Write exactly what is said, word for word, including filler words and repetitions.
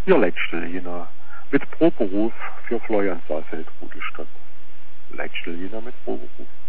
Ihr Letzteljena mit Proberuf für Florian Saalfeld Rudelstadt. Letzteljena mit Proberuf.